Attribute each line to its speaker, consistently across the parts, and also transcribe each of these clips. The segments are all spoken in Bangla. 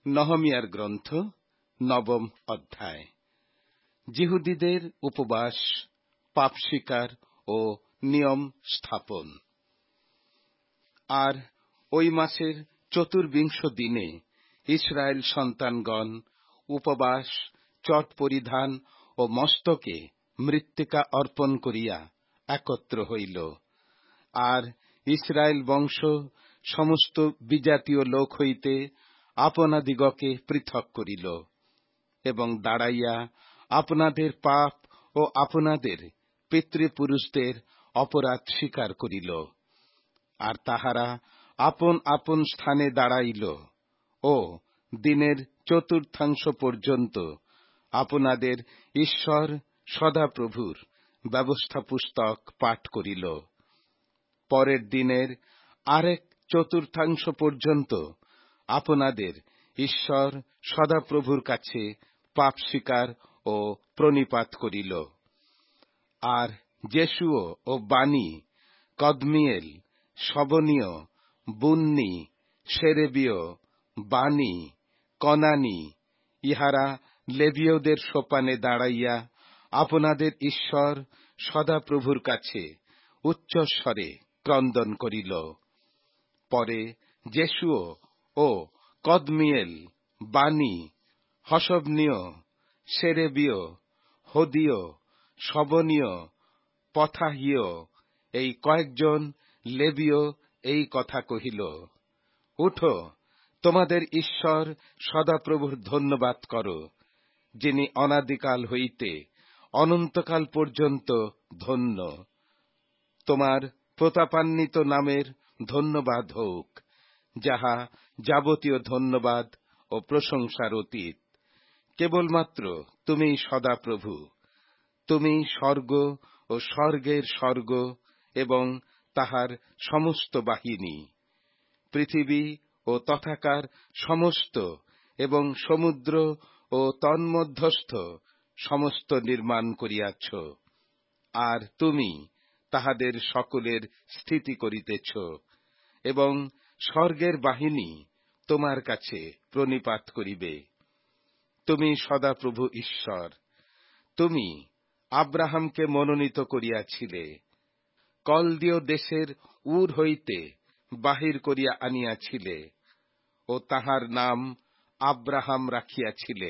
Speaker 1: নহমীয়ার গ্রন্থ, নবম অধ্যায়। যিহুদীদের উপবাস, পাপ স্বীকার ও নিয়ম স্থাপন। আর ওই মাসের চতুর্বিংশ দিনে ইসরায়েল সন্তানগণ উপবাস, চট পরিধান ও মস্তকে মৃত্তিকা অর্পণ করিয়া একত্র হইল। আর ইসরায়েল বংশ সমস্ত বিজাতীয় লোক হইতে আপনাদিগকে পৃথক করিল এবং দাঁড়াইয়া আপনাদের পাপ ও আপনাদের পিতৃপুরুষদের অপরাধ স্বীকার করিল। আর তাহারা আপন আপন স্থানে দাঁড়াইল ও দিনের চতুর্থাংশ পর্যন্ত আপনাদের ঈশ্বর সদাপ্রভুর ব্যবস্থা পুস্তক পাঠ করিল। পরের দিনের আরেক চতুর্থাংশ পর্যন্ত আপনাদের ঈশ্বর সদাপ্রভুর কাছে পাপ স্বীকার ও প্রণিপাত করিল। আর যেসুয় ও বানি, কদমিয়েল, শবনীয়, বুন্নি, সেরেবীয়, বানি, কনানি ইহারা লেবীয়দের সোপানে দাঁড়াইয়া আপনাদের ঈশ্বর সদাপ্রভুর কাছে উচ্চস্বরে ক্রন্দন করিল। পরে যেসুয় ও কদমিয়েল, বানি, হশবনীয়, সেরেবীয়, হদীয়, শবনীয়, পথাহীয় এই কয়েকজন লেবীয় এই কথা কহিল, উঠো, তোমাদের ঈশ্বর সদাপ্রভুর ধন্যবাদ করো, যিনি অনাদিকাল হইতে অনন্তকাল পর্যন্ত ধন্য। তোমার প্রতাপান্বিত নামের ধন্যবাদ হোক, যাহা যাবতীয় ধন্যবাদ ও প্রশংসার অতীত। কেবলমাত্র তুমি সদাপ্রভু। তুমি স্বর্গ ও স্বর্গের স্বর্গ এবং তাহার সমস্ত বাহিনী, পৃথিবী ও তথাকার সমস্ত এবং সমুদ্র ও তন্মধ্যস্থ সমস্ত নির্মাণ করিয়াছ। আর তুমি তাহাদের সকলের স্থিতি করিতেছ এবং স্বর্গের বাহিনী তোমার কাছে প্রণিপাত করিবে। তুমি সদাপ্রভু ঈশ্বর। তুমি আব্রাহামকে মনোনীত করিয়াছিলে, কলদীয় দেশের উর হইতে বাহির করিয়া আনিয়াছিলে ও তাহার নাম আব্রাহাম রাখিয়াছিলে,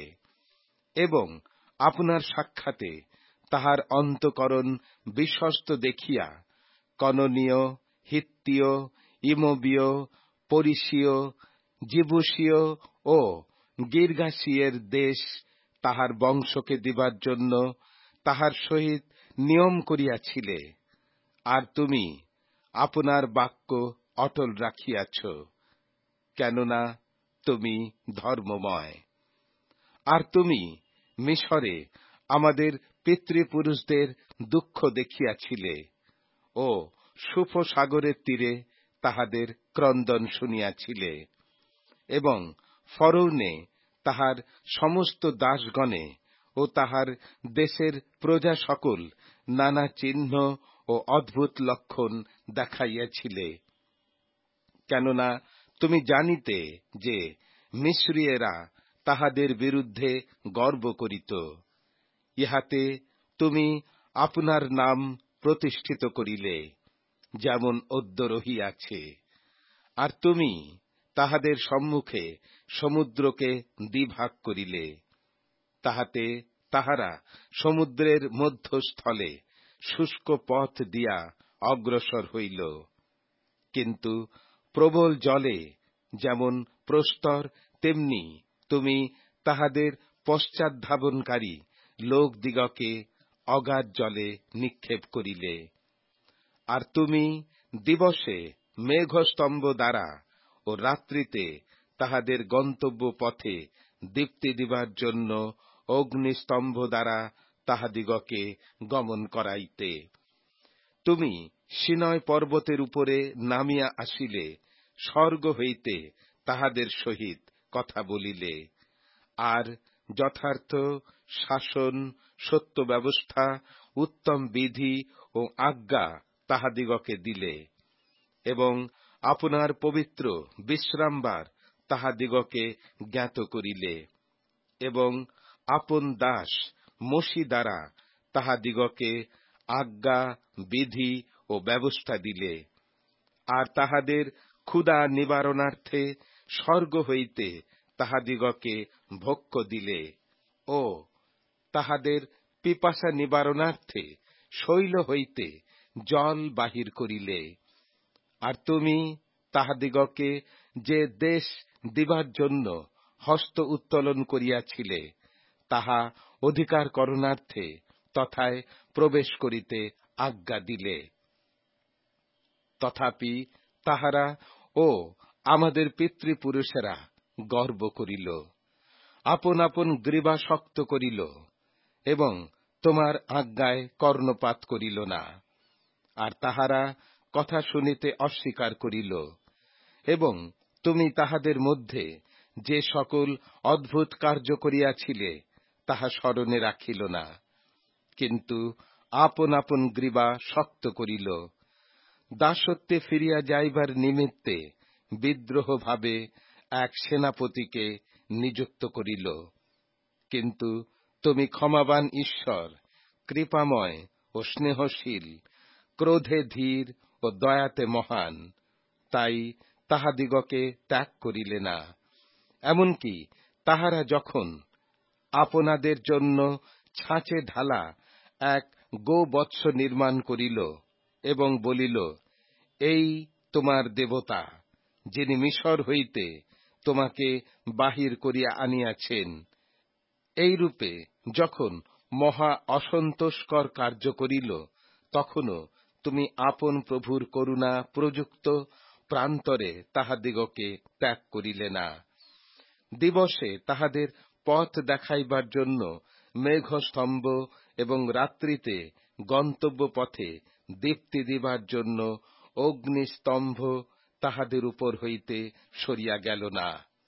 Speaker 1: এবং আপনার সাক্ষাতে তাহার অন্তঃকরণ বিশ্বস্ত দেখিয়া কননীয়, হিত্তীয়, ইমোবীয়, পরিসীয়, জিবুসীয় ও গির্গাসীয়ের দেশ তাহার বংশকে দিবার জন্য তাহার সহিত নিয়ম করিয়াছিলে। আর তুমি আপনার বাক্য অটল রাখিয়াছ, কেননা তুমি ধর্মময়। আর তুমি মিশরে আমাদের পিতৃপুরুষদের দুঃখ দেখিয়াছিলে ও সুফ সাগরের তীরে তাহাদের ক্রন্দন শুনিয়াছিলে, এবং ফরৌনে তাহার সমস্ত দাসগণে ও তাহার দেশের প্রজা সকল নানা চিহ্ন ও অদ্ভুত লক্ষণ দেখাইয়াছিলে। কেননা তুমি জানিতে যে মিস্রীয়েরা তাহাদের বিরুদ্ধে গর্ব করিত। ইহাতে তুমি আপনার নাম প্রতিষ্ঠিত করিলে, যেমন অদ্য রহিয়াছে। আর তুমি তাহাদের সম্মুখে সমুদ্রকে দ্বিভাগ করিলে, তাহাতে তাহারা সমুদ্রের মধ্যস্থলে শুষ্ক পথ দিয়া অগ্রসর হইল। কিন্তু প্রবল জলে যেমন প্রস্তর, তেমনি তুমি তাহাদের পশ্চাদ্ধাবনকারী লোকদিগকে অগাধ জলে নিক্ষেপ করিলে। আর তুমি দিবসে মেঘস্তম্ভ দ্বারা ও রাত্রিতে তাহাদের গন্তব্য পথে দীপ্তি দিবার জন্য অগ্নিস্তম্ভ দ্বারা তাহাদিগকে গমন করাইতে। তুমি সিনয় পর্বতের উপরে নামিয়া আসিলে স্বর্গ হইতে তাহাদের সহিত কথা বলিলে, আর যথার্থ শাসন, সত্য ব্যবস্থা, উত্তম বিধি ও আজ্ঞা তাহাদিগকে দিলে, এবং আপনার পবিত্র বিশ্রামবার তাহাদিগকে জ্ঞাত করিলে, এবং আপন দাস মোশি দ্বারা তাহাদিগকে আজ্ঞা, বিধি ও ব্যবস্থা দিলে, আর তাহাদের ক্ষুধা নিবারণার্থে স্বর্গ হইতে তাহাদিগকে ভক্ষ্য দিলে, ও তাহাদের পিপাসা নিবারণার্থে শৈল হইতে জল বাহির করিলে। আর তুমি তাহাদিগকে যে দেশ দিবার জন্য হস্ত উত্তোলন করিয়াছিলে, তাহা অধিকার করণার্থে তথায় প্রবেশ করিতে আজ্ঞা দিলে। তথাপি তাহারা ও আমাদের পিতৃপুরুষেরা গর্ব করিল, আপন আপন গ্রীবা শক্ত করিল, এবং তোমার আজ্ঞায় কর্ণপাত করিল না। আর তাহারা কথা শুনিতে অস্বীকার করিল, এবং তুমি তাহাদের মধ্যে যে সকল অদ্ভুত কার্য করিয়াছিলে তাহা স্মরণে রাখিল না, কিন্তু আপন আপন গ্রীবা শক্ত করিল। দাসত্বে ফিরিয়া যাইবার নিমিত্তে বিদ্রোহভাবে এক সেনাপতিকে নিযুক্ত করিল। কিন্তু তুমি ক্ষমাবান ঈশ্বর, কৃপাময় ও স্নেহশীল, ক্রোধে ধীর ও দয়াতে মহান, তাই তাহাদিগকে ত্যাগ করিলে না। এমনকি তাহারা যখন আপনাদের জন্য ছাঁচে ঢালা এক গোবৎস নির্মাণ করিল এবং বলিল, এই তোমার দেবতা, যিনি মিশর হইতে তোমাকে বাহির করিয়া আনিয়াছেন, এইরূপে যখন মহা অসন্তোষকর কার্য করিল, তখনও তুমি আপন প্রভুর করুণা প্রযুক্ত প্রান্তরে তাহাদিগকে ত্যাগ করিলে না। দিবসে তাহাদের পথ দেখাইবার জন্য মেঘস্তম্ভ এবং রাত্রিতে গন্তব্য পথে দীপ্তি দিবার জন্য অগ্নিস্তম্ভ তাহাদের উপর হইতে সরিয়া গেল না।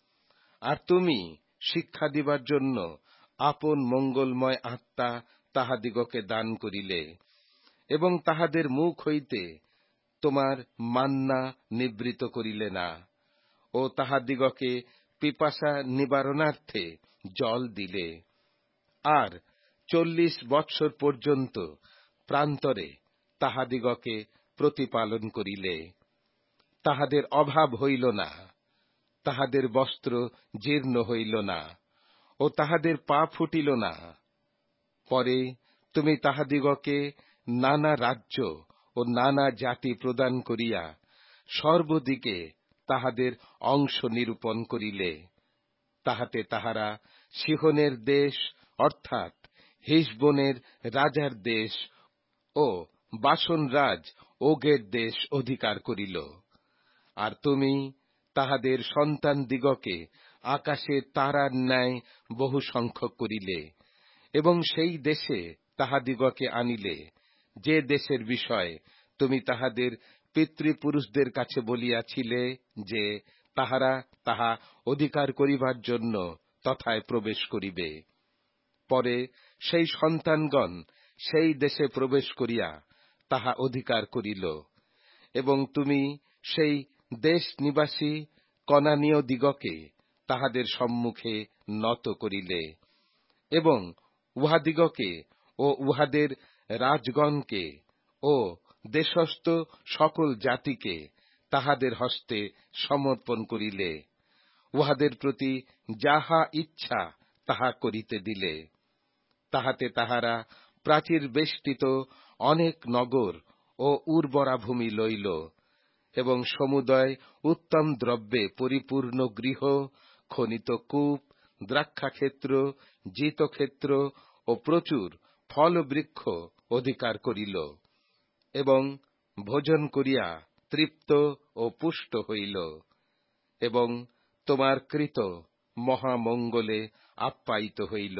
Speaker 1: আর তুমি শিক্ষা দিবার জন্য আপন মঙ্গলময় আত্মা তাহাদিগকে দান করিলে, এবং তাহাদের মুখ হইতে তোমার মান্না নিবৃত করিলে না, ও তাহাদিগকে পিপাসা নিবারণার্থে জল দিলে। আর 40 বৎসর পর্যন্ত প্রান্তরে তাহাদিগকে প্রতিপালন করিলে। তাহাদের অভাব হইল না, তাহাদের বস্ত্র জীর্ণ হইল না, ও তাহাদের পা ফুটিল না। পরে তুমি তাহাদিগকে নানা রাজ্য ও নানা জাতি প্রদান করিয়া সর্বদিকে তাহাদের অংশ নিরূপণ করিলে, তাহাতে তাহারা সিহনের দেশ অর্থাৎ হেশবোনের রাজার দেশ ও বাসন রাজ ওগের দেশ অধিকার করিল। আর তুমি তাহাদের সন্তানদিগকে আকাশে তারার ন্যায় বহু সংখ্যক করিলে, এবং সেই দেশে তাহাদিগকে আনিলে, যে দেশের বিষয় তুমি তাহাদের পিতৃপুরুষদের কাছে বলিয়াছিলে যে তাহারা তাহা অধিকার করিবার জন্য তথায় প্রবেশ করিবে। পরে সেই সন্তানগণ সেই দেশে প্রবেশ করিয়া তাহা অধিকার করিল, এবং তুমি সেই দেশ নিবাসী কনানীয় দিগকে তাহাদের সম্মুখে নত করিলে, এবং উহাদিগকে ও উহাদের রাজগণকে ও দেশস্থ সকল জাতিকে তাহাদের হস্তে সমর্পণ করিলে, উহাদের প্রতি যাহা ইচ্ছা তাহা করিতে দিলে। তাহাতে তাহারা প্রাচীর বেষ্টিত অনেক নগর ও উর্বরা ভূমি লইল, এবং সমুদয় উত্তম দ্রব্যে পরিপূর্ণ গৃহ, খনিত কূপ, দ্রাক্ষাক্ষেত্র, জিতক্ষেত্র ও প্রচুর ফলবৃক্ষ অধিকার করিল, এবং ভোজন করিয়া তৃপ্ত ও পুষ্ট হইল, এবং তোমার কৃত মহামঙ্গলে আপ্যায়িত হইল।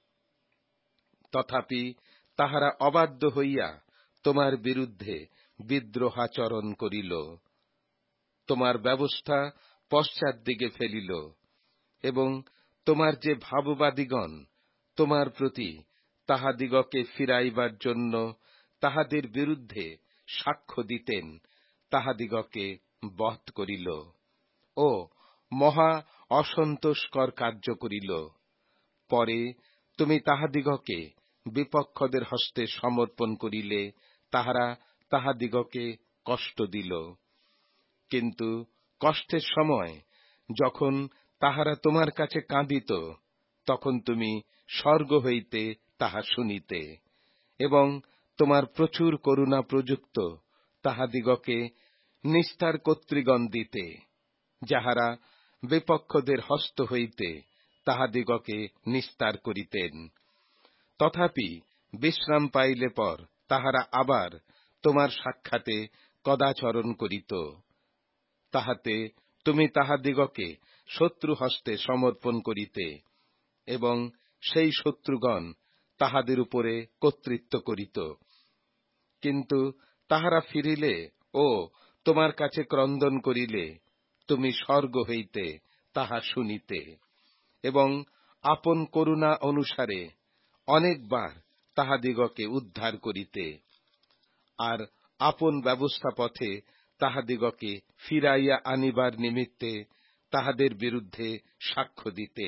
Speaker 1: তথাপি তাহারা অবাধ্য হইয়া তোমার বিরুদ্ধে বিদ্রোহাচরণ করিল, তোমার ব্যবস্থা পশ্চাৎ দিকে ফেলিল, এবং তোমার যে ভাববাদীগণ তোমার প্রতি তাহাদিগকে ফিরাইবার জন্য তাহাদের বিরুদ্ধে সাক্ষ্য দিতেন, তাহাদিগকে বধ করিল, ও মহা অসন্তোষকর কার্য করিল। পরে তুমি তাহাদিগকে বিপক্ষদের হস্তে সমর্পণ করিলে, তাহারা তাহাদিগকে কষ্ট দিল। কিন্তু কষ্টের সময় যখন তাহারা তোমার কাছে কাঁদিত, তখন তুমি স্বর্গ হইতে তাহা শুনিতে, এবং তোমার প্রচুর করুণা প্রযুক্ত তাহাদিগকে নিস্তার কর্তৃগণ দিতে, যাহারা বিপক্ষদের হস্ত হইতে তাহাদিগকে নিস্তার করিতেন। তথাপি বিশ্রাম পাইলে পর তাহারা আবার তোমার সাক্ষাতে কদাচরণ করিত। তাহাতে তুমি তাহাদিগকে শত্রু হস্তে সমর্পণ করিতে, এবং সেই শত্রুগণ তাহাদের উপরে কর্তৃত্ব করিত। কিন্তু তাহারা ফিরিলে ও তোমার কাছে ক্রন্দন করিলে, তুমি স্বর্গ হইতে তাহা শুনিতে, এবং আপন করুণা অনুসারে অনেকবার তাহাদিগকে উদ্ধার করিতে, আর আপন ব্যবস্থা পথে তাহাদিগকে ফিরাইয়া আনিবার নিমিত্তে তাহাদের বিরুদ্ধে সাক্ষ্য দিতে।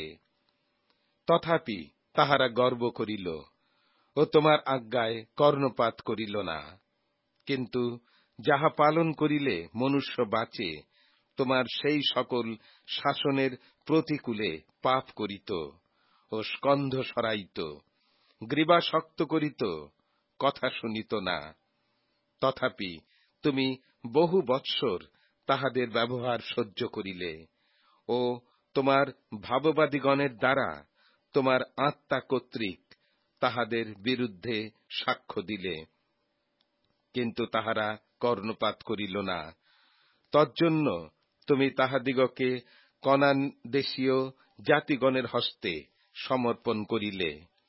Speaker 1: তথাপি তাহারা গর্ব করিল ও তোমার আজ্ঞায় কর্ণপাত করিল না। কিন্তু যাহা পালন করিলে মনুষ্য বাঁচে, তোমার সেই সকল শাসনের প্রতিকূলে পাপ করিত ও স্কন্ধ সরাইত, গ্রীবা শক্ত করিত, কথা শুনিত না। তথাপি তুমি বহু বৎসর তাহাদের ব্যবহার সহ্য করিলে ও তোমার ভাববাদীগণের দ্বারা তোমার আত্মা কর্তৃক তাহাদের বিরুদ্ধে সাক্ষ্য দিলে। কিন্তু তাহারা কর্ণপাত করিল না। তজ্জন্য তুমি তাহাদিগকে কনান দেশীয় জাতিগণের হস্তে সমর্পণ করিলে।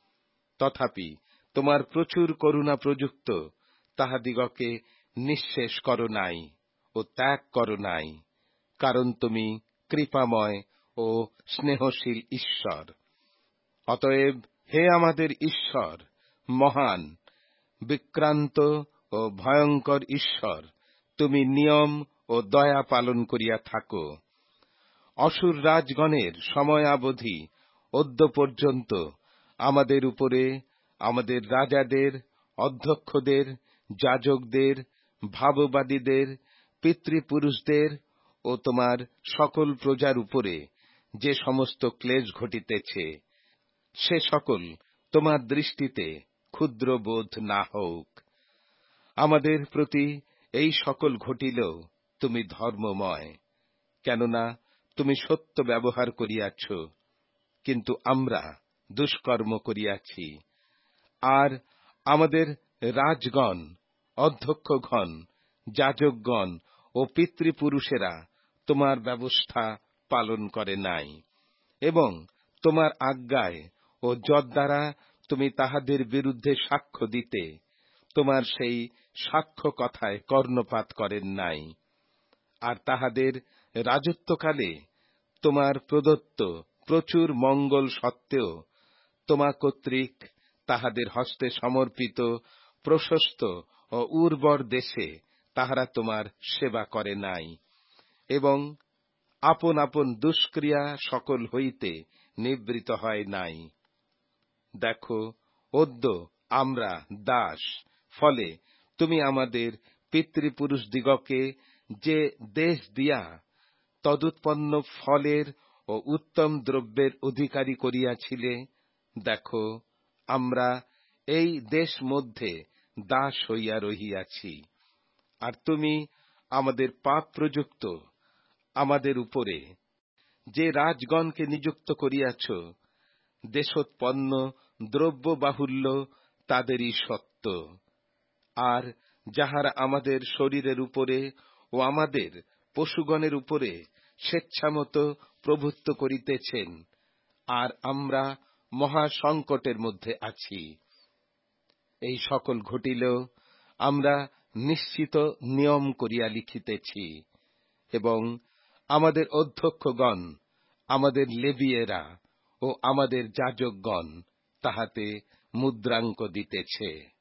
Speaker 1: তথাপি তোমার প্রচুর করুণা প্রযুক্ত তাহাদিগকে নিঃশেষ কর নাই ও ত্যাগ কর নাই, কারণ তুমি কৃপাময় ও স্নেহশীল ঈশ্বর। অতএব হে আমাদের ঈশ্বর, মহান, বিক্রান্ত ও ভয়ঙ্কর ঈশ্বর, তুমি নিয়ম ও দয়া পালন করিয়া থাকো। অসুর রাজগণের সময়াবধি অদ্য পর্যন্ত আমাদের উপরে, আমাদের রাজাদের, অধ্যক্ষদের, যাজকদের, ভাববাদীদের, পিতৃপুরুষদের ও তোমার সকল প্রজার উপরে যে সমস্ত ক্লেশ ঘটিতেছে, সে সকল তোমার দৃষ্টিতে ক্ষুদ্র বোধ না হোক। আমাদের প্রতি এই সকল ঘটিলেও তুমি ধর্মময়, কেননা তুমি সত্য ব্যবহার করিয়াছ, কিন্তু আমরা দুষ্কর্ম করিয়াছি। আর আমাদের রাজগণ, অধ্যক্ষগণ, যাজকগণ ও পিতৃপুরুষেরা তোমার ব্যবস্থা পালন করে নাই, এবং তোমার আজ্ঞায় ও যদ্বারা তুমি তাহাদের বিরুদ্ধে সাক্ষ্য দিতে, তোমার সেই সাক্ষ্য কথায় কর্ণপাত করেন নাই। আর তাহাদের রাজত্বকালে তোমার প্রদত্ত প্রচুর মঙ্গল সত্ত্বেও তোমা কর্তৃক তাহাদের হস্তে সমর্পিত প্রশস্ত ও উর্বর দেশে তাহারা তোমার সেবা করে নাই, এবং আপন আপন দুষ্ক্রিয়া সকল হইতে নিবৃত হয় নাই। দেখো, অদ্য আমরা দাস, ফলে তুমি আমাদের পিতৃপুরুষদিগকে যে দেশ দিয়া তদুৎপন্ন ফলের ও উত্তম দ্রব্যের অধিকারী করিয়াছিলে, দেখো, আমরা এই দেশ মধ্যে দাস হইয়া রহিয়াছি। আর তুমি আমাদের পাপ প্রযুক্ত আমাদের উপরে যে রাজগণকে নিযুক্ত করিয়াছ, দেশোৎপন্ন দ্রব্য বাহুল্য তাদেরই সত্য। আর যাহারা আমাদের শরীরের উপরে ও আমাদের পশুগণের উপরে স্বেচ্ছামত প্রভুত্ব করিতেছেন, আর আমরা মহা সংকটের মধ্যে আছি। এই সকল ঘটিলেও আমরা নিশ্চিত নিয়ম করিয়া লিখিতেছি, এবং আমাদের অধ্যক্ষগণ, আমাদের লেবীয়েরা ও আমাদের যাজকগণ তাহাতে মুদ্রাঙ্ক দিতেছে।